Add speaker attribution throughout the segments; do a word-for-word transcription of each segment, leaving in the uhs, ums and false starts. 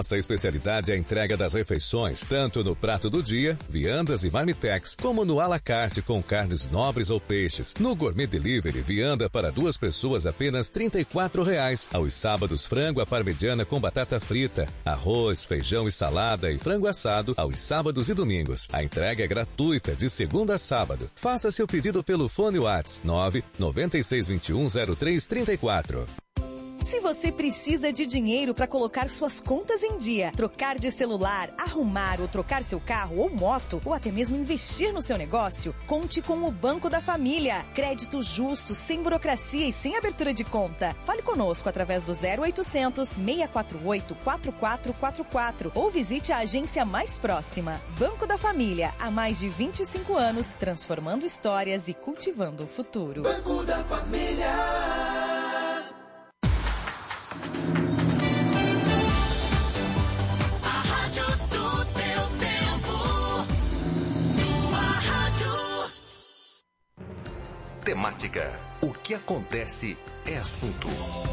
Speaker 1: Nossa especialidade é a entrega das refeições, tanto no prato do dia, viandas e marmitex, como no à la carte com carnes nobres ou peixes. No Gourmet Delivery, vianda para duas pessoas apenas trinta e quatro reais. Aos sábados, frango à parmegiana com batata frita, arroz, feijão e salada e frango assado aos sábados e domingos. A entrega é gratuita de segunda a sábado. Faça seu pedido pelo fone WhatsApp nove nove seis dois um zero três três quatro.
Speaker 2: Se você precisa de dinheiro para colocar suas contas em dia, trocar de celular, arrumar ou trocar seu carro ou moto, ou até mesmo investir no seu negócio, conte com o Banco da Família. Crédito justo, sem burocracia e sem abertura de conta. Fale conosco através do zero oitocentos, seis quatro oito, quatro quatro quatro quatro ou visite a agência mais próxima. Banco da Família, há mais de vinte e cinco anos, transformando histórias e cultivando o futuro.
Speaker 3: Banco da Família.
Speaker 4: Temática. O que acontece é assunto.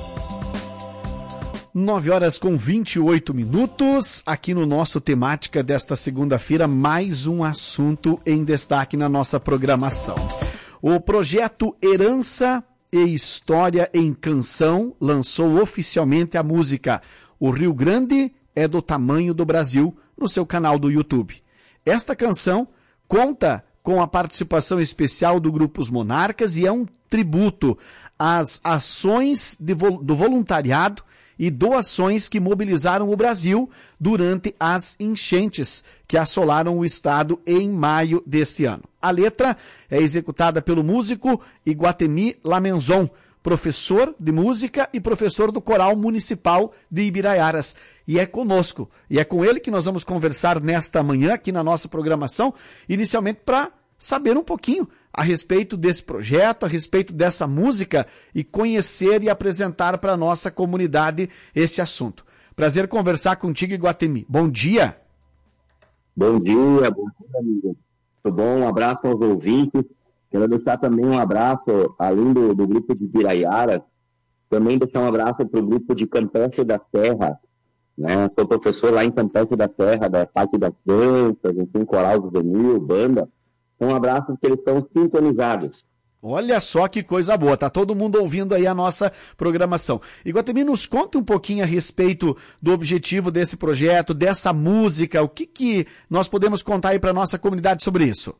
Speaker 5: nove horas com vinte e oito minutos, aqui no nosso Temática desta segunda-feira, mais um assunto em destaque na nossa programação. O projeto Herança e História em Canção lançou oficialmente a música O Rio Grande é do Tamanho do Brasil no seu canal do YouTube. Esta canção conta com a participação especial do Grupo Os Monarcas e é um tributo às ações de, do voluntariado e doações que mobilizaram o Brasil durante as enchentes que assolaram o estado em maio deste ano. A letra é executada pelo músico Iguatemi Lamenzon, professor de música e professor do Coral Municipal de Ibiraiaras. E é conosco, e é com ele que nós vamos conversar nesta manhã aqui na nossa programação, inicialmente para saber um pouquinho a respeito desse projeto, a respeito dessa música e conhecer e apresentar para a nossa comunidade esse assunto. Prazer conversar contigo, Iguatemi. Bom dia.
Speaker 6: Bom dia, bom dia, amigo. Tudo bom? Um abraço aos ouvintes. Quero deixar também um abraço, além do, do grupo de Ibiraiaras, também deixar um abraço para o grupo de Campeche da Serra. Né? Sou professor lá em Campeche da Serra, da parte das danças, enfim, coral juvenil, banda. Um abraço, porque eles estão sintonizados.
Speaker 5: Olha só que coisa boa, tá todo mundo ouvindo aí a nossa programação. Iguatemi, nos conta um pouquinho a respeito do objetivo desse projeto, dessa música, o que que nós podemos contar aí para nossa comunidade sobre isso?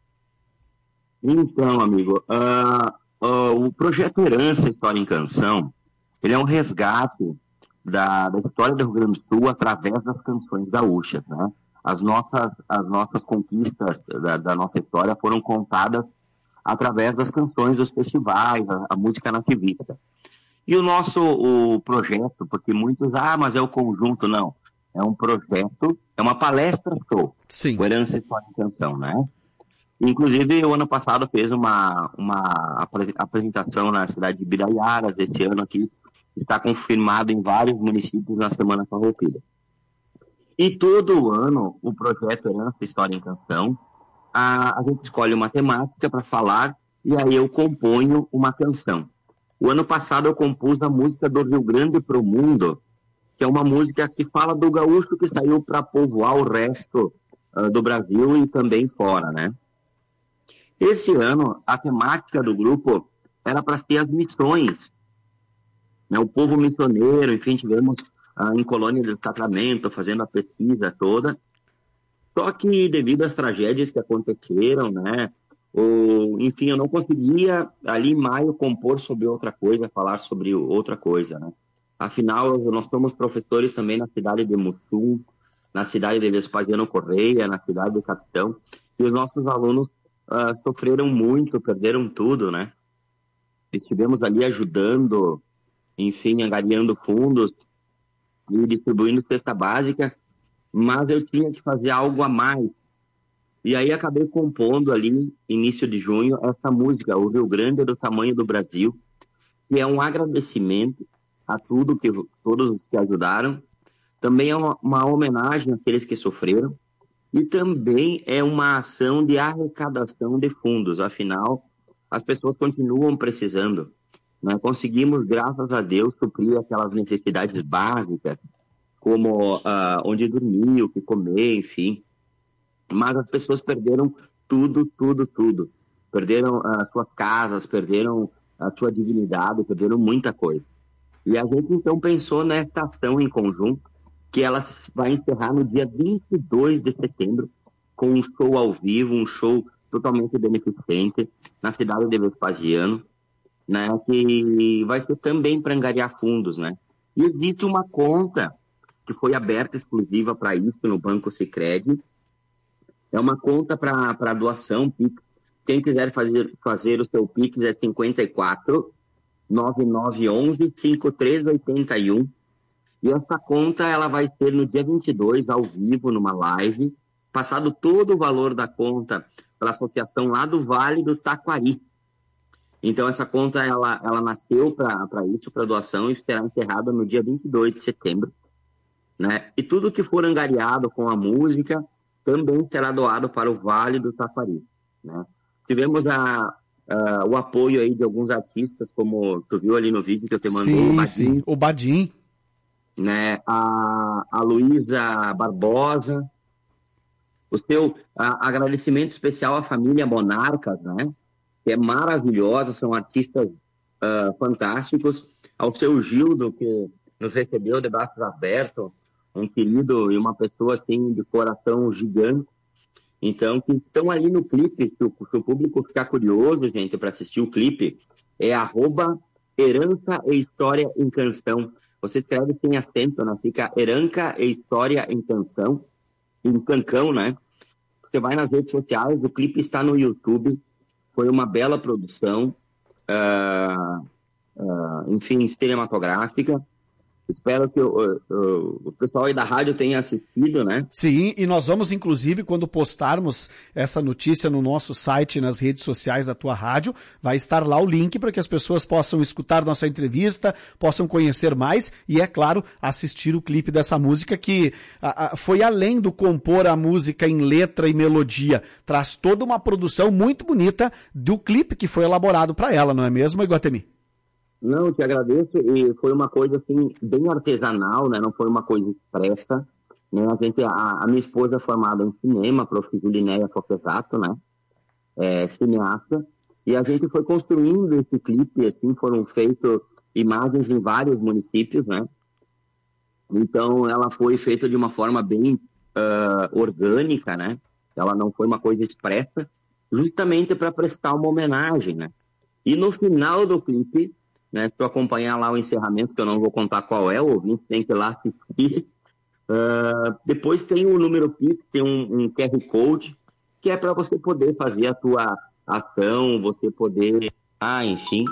Speaker 6: Então, amigo, uh, uh, o projeto Herança História em Canção, ele é um resgate da, da história do Rio Grande do Sul através das canções gaúchas, né? As nossas, as nossas conquistas da, da nossa história foram contadas através das canções dos festivais, a, a música nativista. E o nosso o projeto, porque muitos, ah, mas é o conjunto, não. É um projeto, é uma palestra show.
Speaker 5: Sim.
Speaker 6: O Herança História em Canção, né? Inclusive, o ano passado fez uma, uma apresentação na cidade de Ibiraiaras, esse ano aqui está confirmado em vários municípios na Semana Farroupilha. E todo ano, o projeto Herança História em Canção, a, a gente escolhe uma temática para falar e aí eu componho uma canção. O ano passado eu compus a música do Rio Grande para o Mundo, que é uma música que fala do gaúcho que saiu para povoar o resto uh, do Brasil e também fora, né? Esse ano, a temática do grupo era para ser as missões, né? O povo missioneiro, enfim, tivemos uh, em Colônia do Sacramento, fazendo a pesquisa toda. Só que devido às tragédias que aconteceram, né? Ou, enfim, eu não conseguia, ali em maio, compor sobre outra coisa, falar sobre outra coisa, né? Afinal, nós somos professores também na cidade de Mussum, na cidade de Vespasiano Correia, na cidade de Capitão, e os nossos alunos uh, sofreram muito, perderam tudo, né? Estivemos ali ajudando, enfim, angariando fundos e distribuindo cesta básica, mas eu tinha que fazer algo a mais. E aí acabei compondo ali, início de junho, essa música, O Rio Grande é do Tamanho do Brasil, que é um agradecimento a tudo que todos os que ajudaram. Também é uma, uma homenagem àqueles que sofreram. E também é uma ação de arrecadação de fundos. Afinal, as pessoas continuam precisando. Nós conseguimos, graças a Deus, suprir aquelas necessidades básicas, como uh, onde dormir, o que comer, enfim. Mas as pessoas perderam tudo, tudo, tudo. Perderam as uh, suas casas, perderam a sua dignidade, perderam muita coisa. E a gente, então, pensou nesta ação em conjunto, que ela vai encerrar no dia vinte e dois de setembro, com um show ao vivo, um show totalmente beneficente, na cidade de Vespasiano, né, que vai ser também para angariar fundos, né? E existe uma conta que foi aberta exclusiva para isso no Banco Sicredi. É uma conta para doação, Pix. Quem quiser fazer, fazer o seu Pix é cinquenta e quatro, nove nove um um, cinco três oito um. E essa conta ela vai ser no dia vinte e dois, ao vivo, numa live, passado todo o valor da conta pela associação lá do Vale do Taquari. Então, essa conta, ela, ela nasceu para isso, para doação, e será encerrada no dia vinte e dois de setembro. Né? E tudo que for angariado com a música também será doado para o Vale do Taquari. Né? Tivemos a, a, o apoio aí de alguns artistas, como tu viu ali no vídeo que eu te mandei,
Speaker 5: sim,
Speaker 6: o Badim.
Speaker 5: Sim, o Badim.
Speaker 6: Né? A, a Luísa Barbosa. O seu a, agradecimento especial à família Monarcas, né? Que é maravilhosa, são artistas uh, fantásticos. Ao seu Gildo, que nos recebeu de braços abertos, um querido e uma pessoa assim de coração gigante. Então, que estão ali no clipe, se o, se o público ficar curioso, gente, para assistir o clipe, é arroba Herança e História em Canção. Você escreve sem acento, né? Fica Herança e História em Canção, em Cancão, né? Você vai nas redes sociais, o clipe está no YouTube. Foi uma bela produção, uh, uh, enfim, cinematográfica. Espero que o, o, o pessoal aí da rádio tenha assistido, né?
Speaker 5: Sim, e nós vamos, inclusive, quando postarmos essa notícia no nosso site, nas redes sociais da tua rádio, vai estar lá o link para que as pessoas possam escutar nossa entrevista, possam conhecer mais e, é claro, assistir o clipe dessa música que a, a, foi além do compor a música em letra e melodia. Traz toda uma produção muito bonita do clipe que foi elaborado para ela, não é mesmo, Iguatemi?
Speaker 6: Não, eu te agradeço, e foi uma coisa assim, bem artesanal, né? Não foi uma coisa expressa, né? A, gente, a, a minha esposa é formada em cinema, prof. Julinéia Fofesato, né? É, cineasta, e a gente foi construindo esse clipe, assim, foram feitas imagens em vários municípios, né? Então, ela foi feita de uma forma bem uh, orgânica, né? Ela não foi uma coisa expressa, justamente para prestar uma homenagem, né? E no final do clipe, né, se tu acompanhar lá o encerramento, que eu não vou contar qual é, o ouvinte tem que ir lá assistir. Uh, depois tem o número Pix, tem um, um Q R Code, que é para você poder fazer a tua ação, você poder, ah, enfim.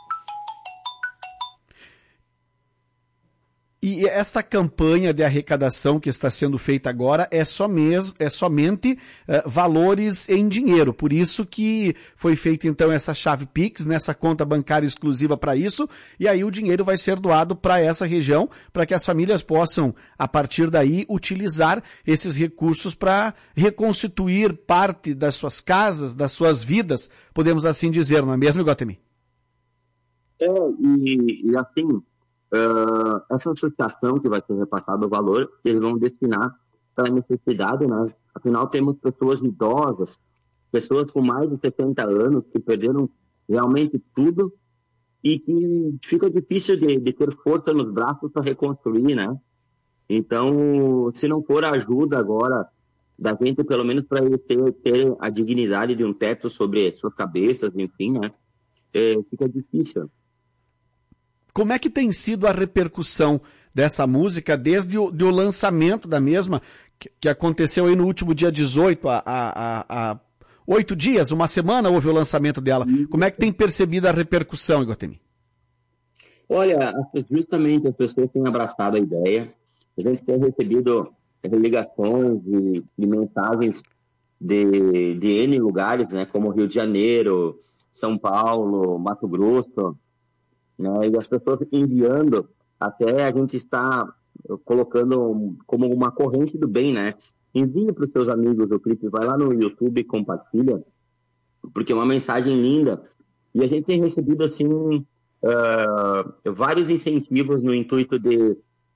Speaker 5: E esta campanha de arrecadação que está sendo feita agora é, só mesmo, é somente uh, valores em dinheiro. Por isso que foi feita então essa chave Pix, nessa conta bancária exclusiva para isso, e aí o dinheiro vai ser doado para essa região, para que as famílias possam, a partir daí, utilizar esses recursos para reconstituir parte das suas casas, das suas vidas, podemos assim dizer, não é mesmo, Iguatemi?
Speaker 6: É, e, e assim... Uh, essa associação que vai ser repassado o valor, eles vão destinar para a necessidade, né? Afinal, temos pessoas idosas, pessoas com mais de sessenta anos que perderam realmente tudo e que fica difícil de, de ter força nos braços para reconstruir, né? Então, se não for a ajuda agora da gente, pelo menos para ele ter, ter a dignidade de um teto sobre suas cabeças, enfim, né? É, fica difícil.
Speaker 5: Como é que tem sido a repercussão dessa música desde o, do lançamento da mesma, que, que aconteceu aí no último dia dezoito, há, há, há oito dias, uma semana houve o lançamento dela. Como é que tem percebido a repercussão, Iguatemi?
Speaker 6: Olha, justamente as pessoas têm abraçado a ideia. A gente tem recebido ligações e, e mensagens de, de N lugares, né, como Rio de Janeiro, São Paulo, Mato Grosso, né, e as pessoas enviando, até a gente está colocando como uma corrente do bem, né? Envie para os seus amigos o clipe, vai lá no YouTube e compartilha, porque é uma mensagem linda. E a gente tem recebido, assim, uh, vários incentivos no intuito de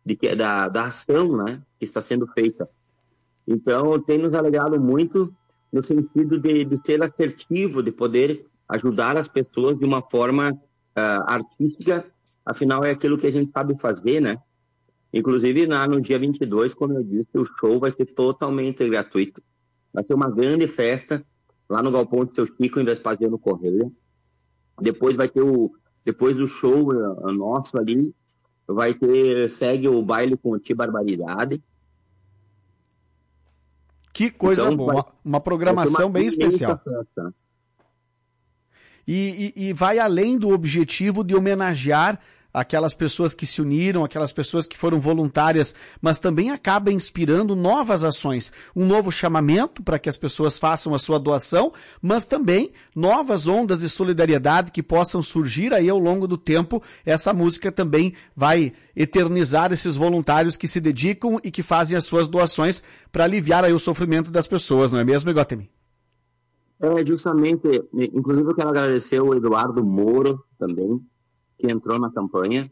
Speaker 6: de que, da, da ação, né, que está sendo feita. Então, tem nos alegrado muito no sentido de, de ser assertivo, de poder ajudar as pessoas de uma forma uh, artística, afinal é aquilo que a gente sabe fazer, né? Inclusive, na, no dia vinte e dois, como eu disse, o show vai ser totalmente gratuito. Vai ser uma grande festa lá no Galpão do Seu Chico, em Vespasiano Correia. Depois vai ter o... Depois do show uh, nosso ali, vai ter... Segue o baile com o Ti Barbaridade.
Speaker 5: Que coisa então, boa. Vai, uma programação bem especial.
Speaker 6: Festa.
Speaker 5: E, e, e vai além do objetivo de homenagear aquelas pessoas que se uniram, aquelas pessoas que foram voluntárias, mas também acaba inspirando novas ações, um novo chamamento para que as pessoas façam a sua doação, mas também novas ondas de solidariedade que possam surgir aí ao longo do tempo. Essa música também vai eternizar esses voluntários que se dedicam e que fazem as suas doações para aliviar aí o sofrimento das pessoas, não é mesmo, Iguatemi?
Speaker 6: É, justamente, inclusive eu quero agradecer o Eduardo Moro também, que entrou na campanha.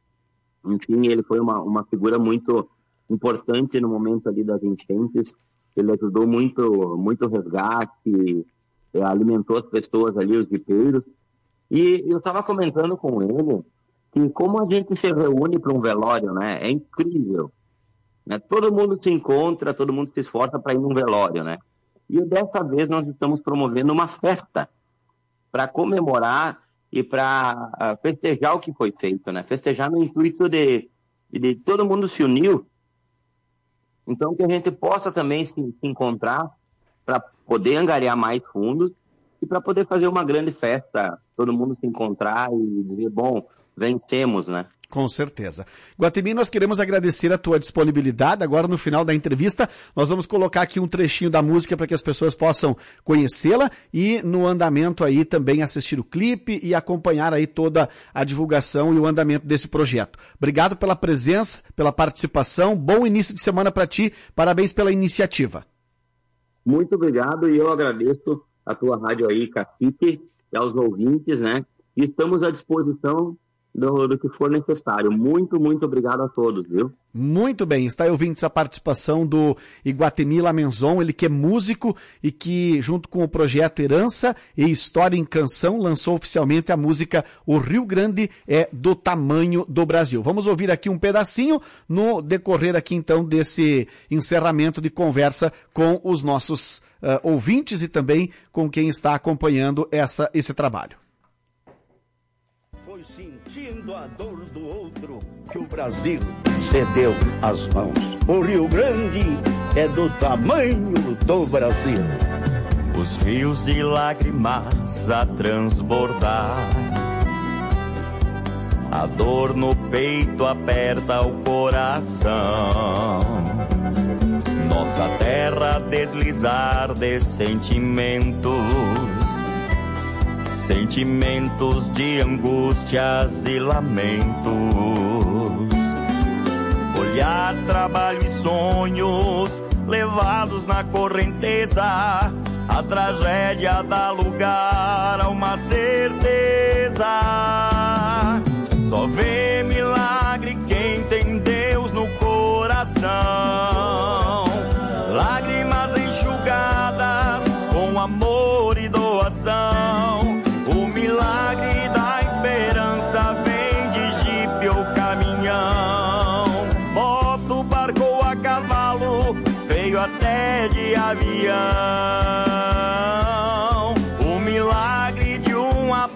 Speaker 6: Enfim, ele foi uma, uma figura muito importante no momento ali das enchentes. Ele ajudou muito, muito o resgate, alimentou as pessoas ali, os ripeiros. E eu estava comentando com ele que como a gente se reúne para um velório, né? É incrível. Né? Todo mundo se encontra, todo mundo se esforça para ir num velório, né? E dessa vez nós estamos promovendo uma festa para comemorar e para uh, festejar o que foi feito, né? Festejar no intuito de, de todo mundo se uniu. Então, que a gente possa também se, se encontrar para poder angariar mais fundos e para poder fazer uma grande festa, todo mundo se encontrar e dizer, bom, vencemos, né?
Speaker 5: Com certeza. Iguatemi, nós queremos agradecer a tua disponibilidade. Agora, no final da entrevista, nós vamos colocar aqui um trechinho da música para que as pessoas possam conhecê-la e, no andamento aí, também assistir o clipe e acompanhar aí toda a divulgação e o andamento desse projeto. Obrigado pela presença, pela participação. Bom início de semana para ti. Parabéns pela iniciativa.
Speaker 6: Muito obrigado e eu agradeço a tua rádio aí, Cacique, e aos ouvintes, né? E estamos à disposição Do, do que for necessário. Muito, muito obrigado a todos, viu?
Speaker 5: Muito bem, está aí ouvindo essa participação do Iguatemi Lamenzon, ele que é músico e que, junto com o projeto Herança e História em Canção, lançou oficialmente a música O Rio Grande é do Tamanho do Brasil. Vamos ouvir aqui um pedacinho no decorrer aqui então desse encerramento de conversa com os nossos uh, ouvintes e também com quem está acompanhando essa, esse trabalho.
Speaker 7: Sentindo a dor do outro, que o Brasil cedeu as mãos. O Rio Grande é do tamanho do Brasil.
Speaker 8: Os rios de lágrimas a transbordar, a dor no peito aperta o coração. Nossa terra deslizar de sentimentos, sentimentos de angústias e lamentos. Olhar, trabalho e sonhos levados na correnteza. A tragédia dá lugar a uma certeza. Só vê milagre quem tem Deus no coração. Lágrimas enxugadas com amor e doação. O milagre da esperança vem de jipe ou caminhão. Moto, barco ou a cavalo, veio até de avião.